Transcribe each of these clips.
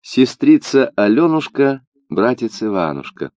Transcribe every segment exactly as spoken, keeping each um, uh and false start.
Сестрица Аленушка, братец Иванушка.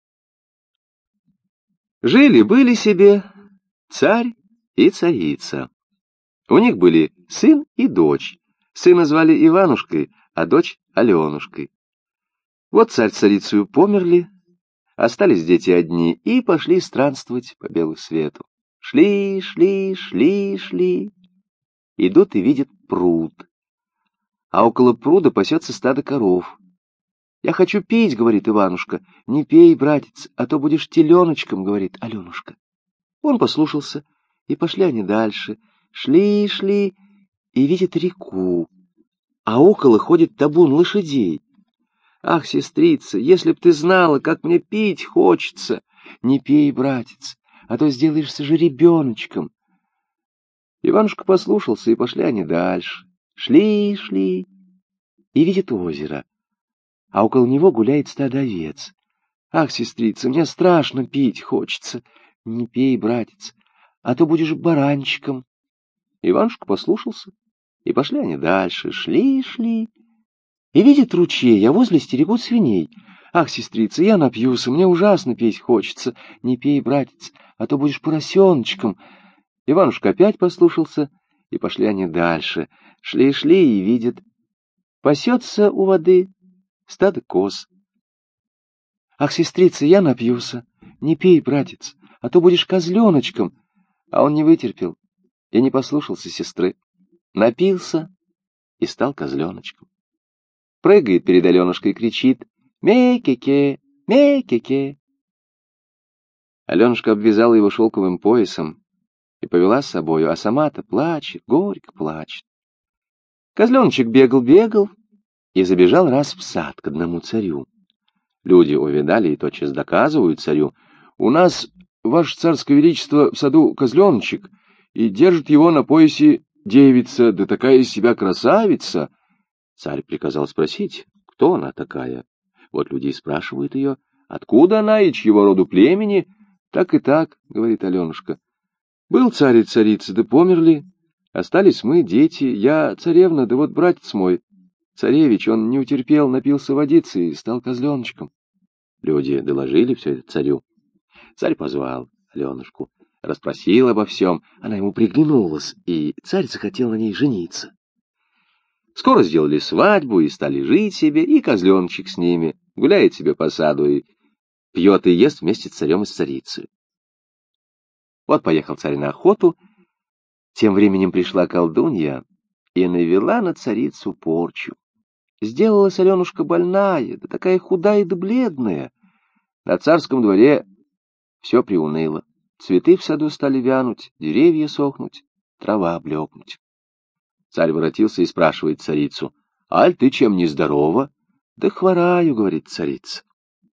Жили-были себе царь и царица. У них были сын и дочь. Сына звали Иванушкой, а дочь Аленушкой. Вот царь с царицей померли, остались дети одни и пошли странствовать по белу свету. Шли, шли, шли, шли. Идут и видят пруд. А около пруда пасется стадо коров. «Я хочу пить», — говорит Иванушка. «Не пей, братец, а то будешь теленочком», — говорит Аленушка. Он послушался, и пошли они дальше. Шли, шли, и видят реку, а около ходит табун лошадей. «Ах, сестрица, если б ты знала, как мне пить хочется!» «Не пей, братец, а то сделаешься же ребеночком». Иванушка послушался, и пошли они дальше. Шли, шли, и видит озеро, а около него гуляет стадо овец. «Ах, сестрица, мне страшно пить хочется». «Не пей, братец, а то будешь баранчиком». Иванушка послушался, и пошли они дальше. Шли, шли, и видит ручей, а возле стерегут свиней. «Ах, сестрица, я напьюся, мне ужасно пить хочется». «Не пей, братец, а то будешь поросеночком». Иванушка опять послушался, и пошли они дальше. Шли, шли, и видят, пасется у воды стадо коз. «Ах, сестрица, я напьюся». «Не пей, братец, а то будешь козленочком». А он не вытерпел и не послушался сестры. Напился и стал козленочком. Прыгает перед Аленушкой и кричит: «Ме-ке-ке, ме-ке-ке». Аленушка обвязала его шелковым поясом и повела с собою, а сама-то плачет, горько плачет. Козленочек бегал-бегал и забежал раз в сад к одному царю. Люди увидали и тотчас доказывают царю: «У нас, ваше царское величество, в саду козленочек, и держит его на поясе девица, да такая из себя красавица». Царь приказал спросить, кто она такая. Вот люди и спрашивают ее, откуда она и чьего роду племени. «Так и так», — говорит Аленушка. «Был царь и царица, да померли. Остались мы, дети, я царевна, да вот братец мой, царевич, он не утерпел, напился водицы и стал козленочком». Люди доложили все это царю. Царь позвал Аленушку, расспросил обо всем. Она ему приглянулась, и царь захотел на ней жениться. Скоро сделали свадьбу и стали жить себе, и козленочек с ними гуляет себе по саду и пьет и ест вместе с царем и с царицей. Вот поехал царь на охоту. Тем временем пришла колдунья и навела на царицу порчу. Сделалась Аленушка больная, да такая худая да бледная. На царском дворе все приуныло. Цветы в саду стали вянуть, деревья сохнуть, трава блекнуть. Царь воротился и спрашивает царицу: «Аль, ты чем не здорова?» «Да хвораю», — говорит царица.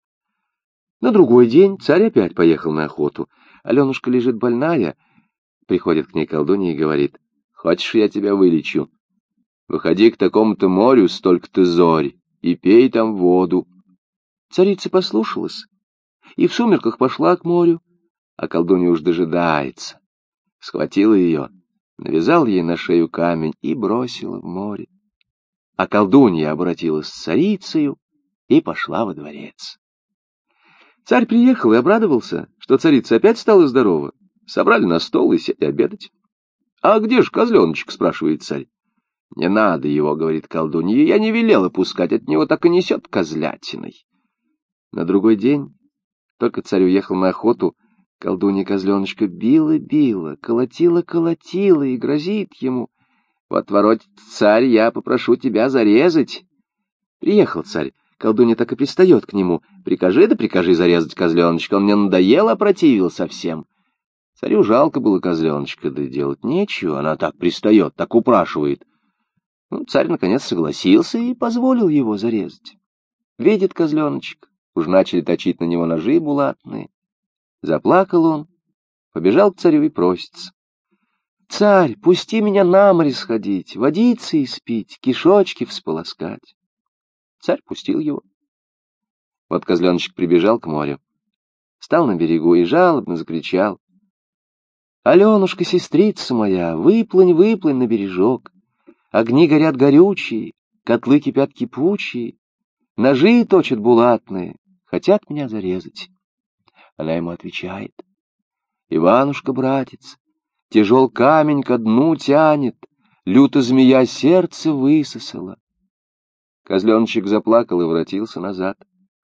На другой день царь опять поехал на охоту. Аленушка лежит больная. Приходит к ней колдунья и говорит: «Хочешь, я тебя вылечу? Выходи к такому-то морю столько-то зорь и пей там воду». Царица послушалась и в сумерках пошла к морю, а колдунья уж дожидается. Схватила ее, навязал ей на шею камень и бросила в море. А колдунья обратилась с царицею и пошла во дворец. Царь приехал и обрадовался, что царица опять стала здорова. Собрали на стол и сели обедать. «А где ж козленочек?» — спрашивает царь. «Не надо его», — говорит колдунья, — «я не велела пускать, от него так и несет козлятиной». На другой день, только царь уехал на охоту, колдунья козленочка била-била, колотила-колотила и грозит ему: «Вот воротит царь, я попрошу тебя зарезать». Приехал царь, колдунья так и пристает к нему: «Прикажи, да прикажи зарезать козленочка, он мне надоел, опротивил совсем». Царю жалко было козленочка, да делать нечего, она так пристает, так упрашивает. Ну, царь наконец согласился и позволил его зарезать. Видит козленочек, уж начали точить на него ножи булатные. Заплакал он, побежал к царю и просится: «Царь, пусти меня на море сходить, водицы испить, кишочки всполоскать». Царь пустил его. Вот козленочек прибежал к морю, стал на берегу и жалобно закричал: «Аленушка, сестрица моя, выплынь, выплынь на бережок. Огни горят горючие, котлы кипят кипучие, ножи точат булатные, хотят меня зарезать. Она ему отвечает: Иванушка, братец, тяжел камень ко дну тянет, люто змея сердце высосала. Козленочек заплакал и воротился назад.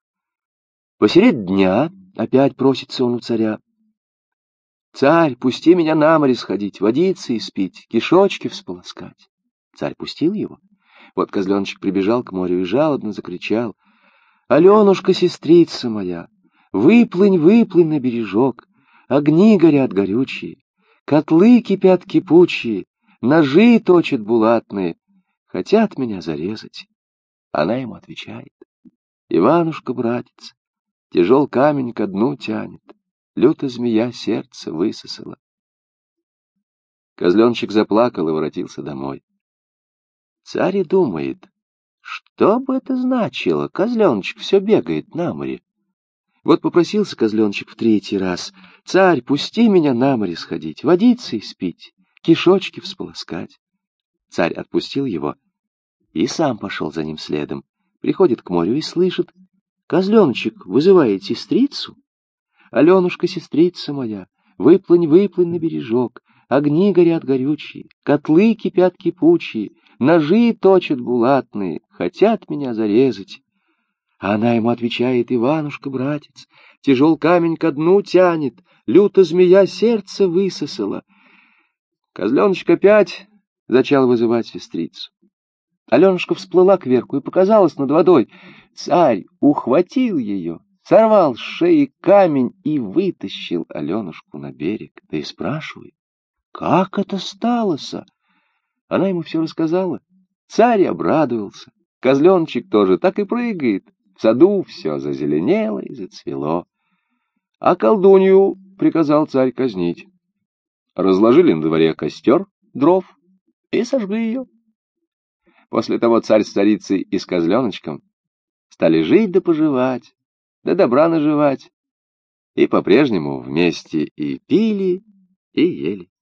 Посеред дня опять просится он у царя: «Царь, пусти меня на море сходить, водицы испить, кишочки всполоскать». Царь пустил его. Вот козленочек прибежал к морю и жалобно закричал: «Аленушка, сестрица моя, выплынь, выплынь на бережок, огни горят горючие, котлы кипят кипучие, ножи точат булатные, хотят меня зарезать». Она ему отвечает: «Иванушка, братец, тяжел камень ко дну тянет, люто змея сердце высосала». Козленочек заплакал и воротился домой. Царь думает, что бы это значило, козленочек все бегает на море. Вот попросился козленочек в третий раз: «Царь, пусти меня на море сходить, водицы испить, кишочки всполоскать». Царь отпустил его и сам пошел за ним следом. Приходит к морю и слышит: «Козленочек вызывает сестрицу. Аленушка, сестрица моя, выплынь, выплынь на бережок, огни горят горючие, котлы кипят кипучие, ножи точат булатные, хотят меня зарезать». А она ему отвечает: «Иванушка, братец, тяжел камень ко дну тянет, люто змея сердце высосала». Козленочек опять зачал вызывать сестрицу. Аленушка всплыла кверху и показалась над водой. Царь ухватил ее, сорвал с шеи камень и вытащил Аленушку на берег. Да и спрашивает: «Как это сталося?» Она ему все рассказала. Царь обрадовался. Козленочек тоже так и прыгает. В саду все зазеленело и зацвело. А колдунью приказал царь казнить. Разложили на дворе костер дров и сожгли ее. После того царь с царицей и с козленочком стали жить да поживать, да добра наживать, и по-прежнему вместе и пили, и ели.